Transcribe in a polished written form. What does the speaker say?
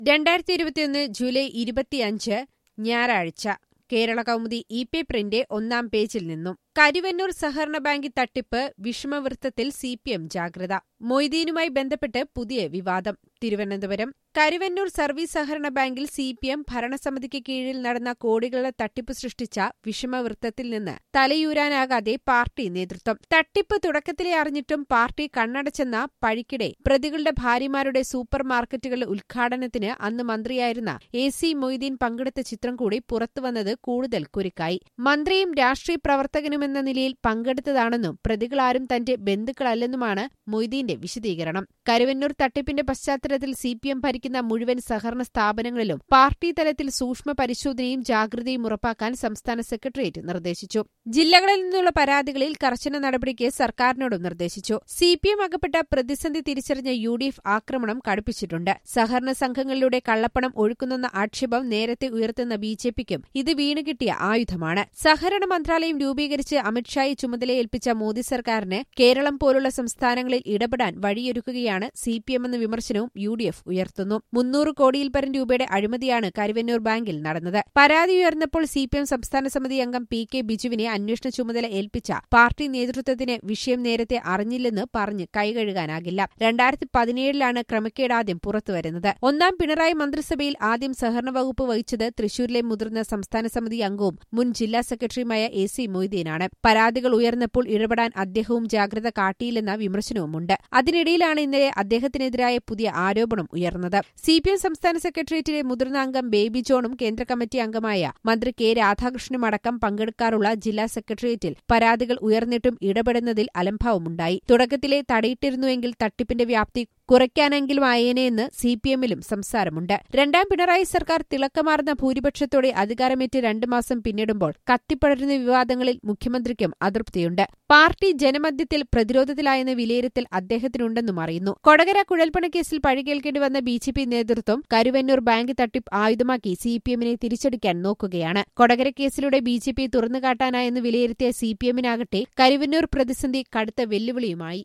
2021 July 25 ഞായറാഴ്ച കേരള കൗമുദി ഇ-പേപ്പറിന്റെ ഒന്നാം പേജിൽ നിന്നും കരുവന്നൂർ സഹകരണ ബാങ്കിൽ തട്ടിപ്പ് വിഷമവൃത്തത്തിൽ സിപിഎം ജാഗ്രത. മൊയ്തീനുമായി ബന്ധപ്പെട്ട് പുതിയ വിവാദം. തിരുവനന്തപുരം കരുവന്നൂർ സർവീസ് സഹകരണ ബാങ്കിൽ സിപിഎം ഭരണസമിതിക്ക് കീഴിൽ നടന്ന കോടികളുടെ തട്ടിപ്പ് സൃഷ്ടിച്ച വിഷമവൃത്തത്തിൽ നിന്ന് തലയൂരാനാകാതെ പാർട്ടി നേതൃത്വം. തട്ടിപ്പ് തുടക്കത്തിലെ അറിഞ്ഞിട്ടും പാർട്ടി കണ്ണടച്ചെന്ന പഴിക്കിടെ പ്രതികളുടെ ഭാര്യമാരുടെ സൂപ്പർ മാർക്കറ്റുകളുടെ ഉദ്ഘാടനത്തിന് അന്ന് മന്ത്രിയായിരുന്ന എ.സി. മൊയ്തീൻ പങ്കെടുത്ത ചിത്രം കൂടി പുറത്തുവന്നത് കൂടുതൽ കുരുക്കായി. മന്ത്രിയും രാഷ്ട്രീയ പ്രവർത്തകനുമെന്ന നിലയിൽ പങ്കെടുത്തതാണെന്നും പ്രതികളാരും തന്റെ ബന്ധുക്കളല്ലെന്നുമാണ് മൊയ്തീന്റെ വിശദീകരണം. കരുവന്നൂർ തട്ടിപ്പിന്റെ പശ്ചാത്തലത്തിൽ സിപിഎം ഭരിക്കുന്ന മുഴുവൻ സഹകരണ സ്ഥാപനങ്ങളിലും പാർട്ടി തലത്തിൽ സൂക്ഷ്മ പരിശോധനയും ജാഗ്രതയും ഉറപ്പാക്കാൻ സംസ്ഥാന സെക്രട്ടേറിയറ്റ് നിർദ്ദേശിച്ചു. ജില്ലകളിൽ നിന്നുള്ള പരാതികളിൽ കർശന നടപടിക്ക് സർക്കാരിനോടും നിർദ്ദേശിച്ചു. സിപിഎം അകപ്പെട്ട പ്രതിസന്ധി തിരിച്ചറിഞ്ഞ യു.ഡി.എഫ് ആക്രമണം കടുപ്പിച്ചിട്ടുണ്ട്. സഹകരണ സംഘങ്ങളിലൂടെ കള്ളപ്പണം ഒഴുക്കുന്നെന്ന ആക്ഷേപം നേരത്തെ ഉയർത്തുന്ന ബി.ജെ.പിക്കും ഇത് വീണുകിട്ടിയ ആയുധമാണ്. സഹകരണ മന്ത്രാലയം രൂപീകരിച്ച് അമിത്ഷായെ ചുമതലയേൽപ്പിച്ച മോദി സർക്കാരിന് കേരളം പോലുള്ള സംസ്ഥാനങ്ങളിൽ ഇടപെടാൻ വഴിയൊരുക്കുകയാണ് സിപിഎമ്മെന്ന വിമർശനവും യു.ഡി.എഫ് ഉയർത്തുന്നു. 300 കോടിയിൽ പരം രൂപയുടെ അഴിമതിയാണ് കരുവന്നൂർ ബാങ്കിൽ നടന്നത്. പരാതി ഉയർന്നപ്പോൾ സിപിഎം സംസ്ഥാന സമിതി അംഗം പി.കെ. ബിജുവിനെ അന്വേഷണ ചുമതല ഏൽപ്പിച്ച പാർട്ടി നേതൃത്വത്തിന് വിഷയം നേരത്തെ അറിഞ്ഞില്ലെന്ന് പറഞ്ഞ് കൈകഴുകാനാകില്ല. 2017 ക്രമക്കേട് ആദ്യം പുറത്തുവരുന്നത്. ഒന്നാം പിണറായി മന്ത്രിസഭയിൽ ആദ്യം സഹകരണ വകുപ്പ് വഹിച്ചത് തൃശൂരിലെ മുതിർന്ന സംസ്ഥാന സമിതി അംഗവും മുൻ ജില്ലാ സെക്രട്ടറിയുമായ എ.സി. മൊയ്തീനാണ്. പരാതികൾ ഉയർന്നപ്പോൾ ഇടപെടാൻ അദ്ദേഹവും ജാഗ്രത കാട്ടിയില്ലെന്ന വിമർശനവുമുണ്ട്. അതിനിടയിലാണ് ഇന്നലെ അദ്ദേഹത്തിനെതിരായ പുതിയ ആരോപണം ഉയർന്നത്. സിപിഎം സംസ്ഥാന സെക്രട്ടേറിയറ്റിലെ മുതിർന്ന അംഗം ബേബി ജോണും കേന്ദ്ര കമ്മിറ്റി അംഗമായ മന്ത്രി കെ. രാധാകൃഷ്ണനുമടക്കം പങ്കെടുക്കാറുള്ള ജില്ലാ സെക്രട്ടേറിയറ്റിൽ പരാതികൾ ഉയർന്നിട്ടും ഇടപെടുന്നതിൽ അലംഭാവമുണ്ടായി. തുടക്കത്തിലെ തടയിട്ടിരുന്നുവെങ്കിൽ തട്ടിപ്പിന്റെ വ്യാപ്തി കുറയ്ക്കാനെങ്കിലും ആയേനെയെന്ന് സിപിഎമ്മിലും സംസാരമുണ്ട്. രണ്ടാം പിണറായി സർക്കാർ തിളക്കമാർന്ന ഭൂരിപക്ഷത്തോടെ അധികാരമേറ്റ് 2 മാസം പിന്നിടുമ്പോൾ കത്തിപ്പടരുന്ന വിവാദങ്ങളിൽ മുഖ്യമന്ത്രിക്കും അതൃപ്തിയുണ്ട്. പാർട്ടി ജനമധ്യത്തിൽ പ്രതിരോധത്തിലായെന്ന വിലയിരുത്തൽ അദ്ദേഹത്തിനുണ്ടെന്നും അറിയുന്നു. കൊടകര കുഴൽപ്പണക്കേസിൽ പഴികേൽക്കേണ്ടി വന്ന ബി.ജെ.പി നേതൃത്വം കരുവന്നൂർ ബാങ്ക് തട്ടിപ്പ് ആയുധമാക്കി സിപിഎമ്മിനെ തിരിച്ചടിക്കാൻ നോക്കുകയാണ്. കൊടകര കേസിലൂടെ ബി.ജെ.പി തുറന്നുകാട്ടാനായെന്ന് വിലയിരുത്തിയ സിപിഎമ്മിനാകട്ടെ കരുവന്നൂർ പ്രതിസന്ധി കടുത്ത വെല്ലുവിളിയുമായി.